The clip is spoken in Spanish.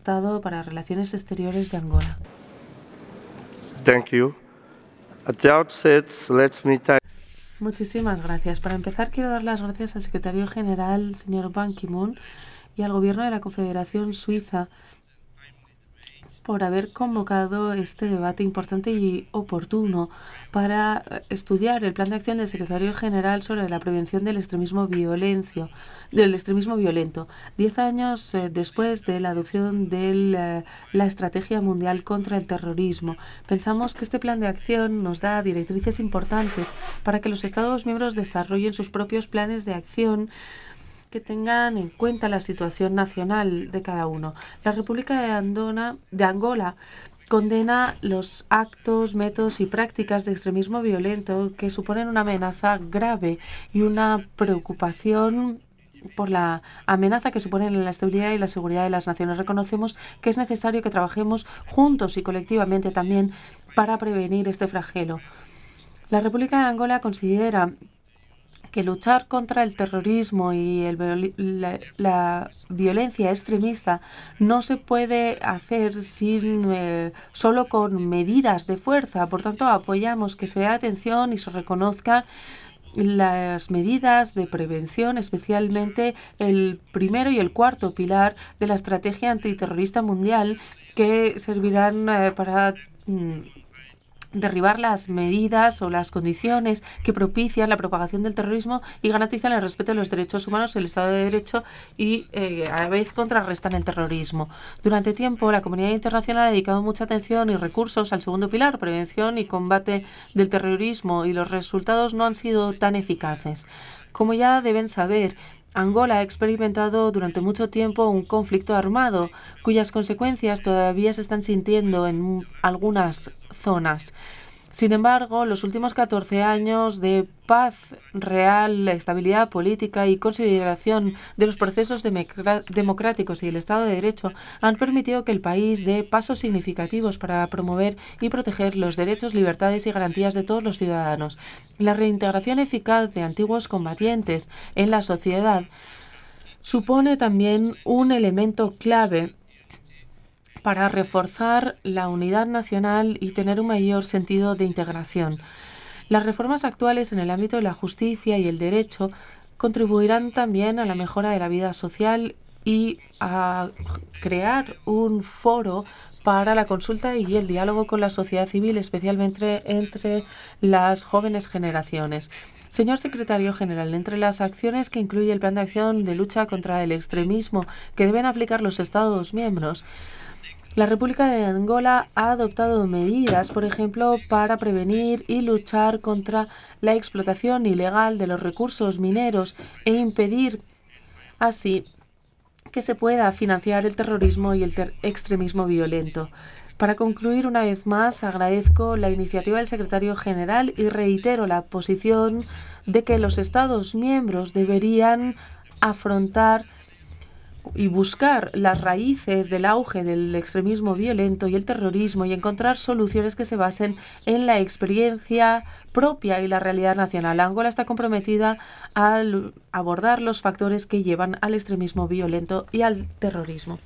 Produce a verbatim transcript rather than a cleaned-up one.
Estado para Relaciones Exteriores de Angola. Thank you. At the outset, let me thank Muchísimas gracias. Para empezar, quiero dar las gracias al secretario general, señor Ban Ki-moon, y al gobierno de la Confederación Suiza por haber convocado este debate importante y oportuno para estudiar el plan de acción del secretario general sobre la prevención del extremismo violencio, del extremismo violento. Diez años eh, después de la adopción de la, la Estrategia Mundial contra el Terrorismo, pensamos que este plan de acción nos da directrices importantes para que los Estados miembros desarrollen sus propios planes de acción que tengan en cuenta la situación nacional de cada uno. La República de, Andona, de Angola condena los actos, métodos y prácticas de extremismo violento que suponen una amenaza grave y una preocupación por la amenaza que suponen la estabilidad y la seguridad de las naciones. Reconocemos que es necesario que trabajemos juntos y colectivamente también para prevenir este flagelo. La República de Angola considera que luchar contra el terrorismo y el, la, la violencia extremista no se puede hacer sin eh, solo con medidas de fuerza. Por tanto, apoyamos que se dé atención y se reconozcan las medidas de prevención, especialmente el primero y el cuarto pilar de la estrategia antiterrorista mundial, que servirán eh, para mm, derribar las medidas o las condiciones que propician la propagación del terrorismo y garantizan el respeto de los derechos humanos, el Estado de Derecho y eh, a la vez contrarrestan el terrorismo. Durante tiempo, la comunidad internacional ha dedicado mucha atención y recursos al segundo pilar, prevención y combate del terrorismo, y los resultados no han sido tan eficaces. Como ya deben saber, Angola ha experimentado durante mucho tiempo un conflicto armado, cuyas consecuencias todavía se están sintiendo en algunas zonas. Sin embargo, los últimos catorce años de paz real, estabilidad política y consideración de los procesos democráticos y el Estado de Derecho han permitido que el país dé pasos significativos para promover y proteger los derechos, libertades y garantías de todos los ciudadanos. La reintegración eficaz de antiguos combatientes en la sociedad supone también un elemento clave para reforzar la unidad nacional y tener un mayor sentido de integración. Las reformas actuales en el ámbito de la justicia y el derecho contribuirán también a la mejora de la vida social y a crear un foro para la consulta y el diálogo con la sociedad civil, especialmente entre las jóvenes generaciones. Señor Secretario General, entre las acciones que incluye el Plan de Acción de Lucha contra el Extremismo que deben aplicar los Estados miembros, la República de Angola ha adoptado medidas, por ejemplo, para prevenir y luchar contra la explotación ilegal de los recursos mineros e impedir así que se pueda financiar el terrorismo y el ter- extremismo violento. Para concluir, una vez más, agradezco la iniciativa del secretario general y reitero la posición de que los Estados miembros deberían afrontar y buscar las raíces del auge del extremismo violento y el terrorismo y encontrar soluciones que se basen en la experiencia propia y la realidad nacional. Angola está comprometida a abordar los factores que llevan al extremismo violento y al terrorismo.